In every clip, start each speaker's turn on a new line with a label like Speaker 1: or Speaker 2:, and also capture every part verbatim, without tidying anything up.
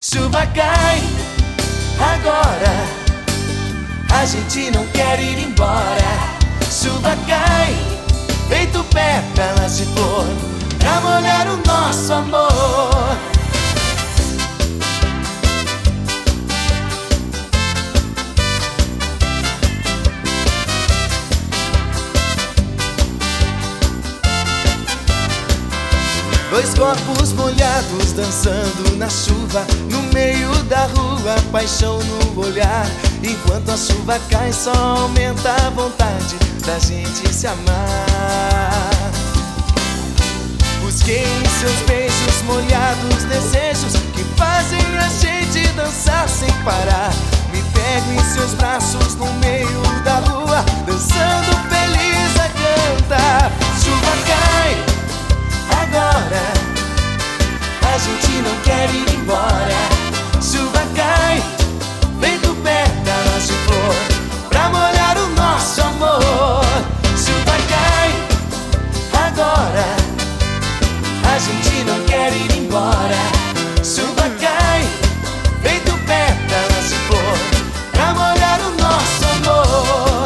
Speaker 1: Chuva cai agora, a gente não quer ir embora. Chuva cai, feito pétalas de flor, pra molhar o nosso amor. Dois corpos molhados dançando na chuva, no meio da rua, paixão no olhar. Enquanto a chuva cai, só aumenta a vontade da gente se amar. Busquei em seus beijos molhados desejos que fazem a gente dançar sem parar. Me pego em seus braços no meio da rua, dançando feliz a cantar. Chuva cai agora, a gente não quer ir embora. Chuva cai, feito pétalas de flor, pra molhar o nosso amor. Chuva cai agora, a gente não quer ir embora. Chuva cai, feito pétalas de flor, pra molhar o nosso amor.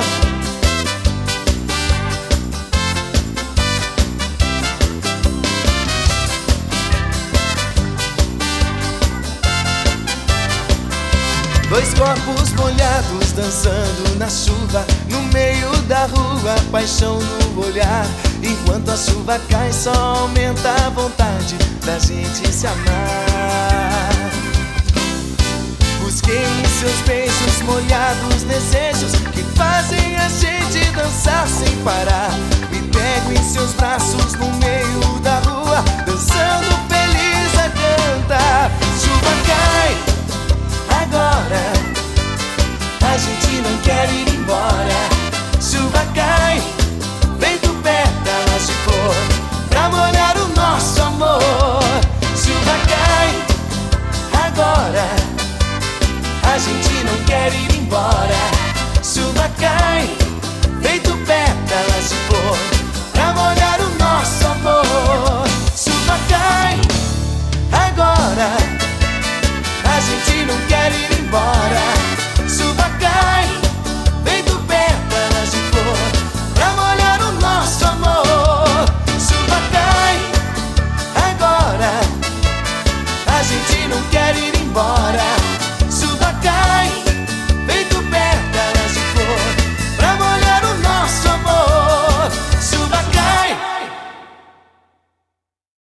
Speaker 1: Dois corpos molhados dançando na chuva, no meio da rua, paixão no olhar. Enquanto a chuva cai, só aumenta a vontade da gente se amar. Busquei em seus beijos molhados desejos que fazem a gente dançar sem parar. Me pego em seus braços no meio da rua, dançando feliz a cantar. Chuva cai agora, a gente não quer ir embora. Chuva cai, feito pétalas de flor, pra molhar o nosso amor. Chuva cai agora, a gente não quer ir embora. Chuva cai, feito pétalas de flor, pra molhar o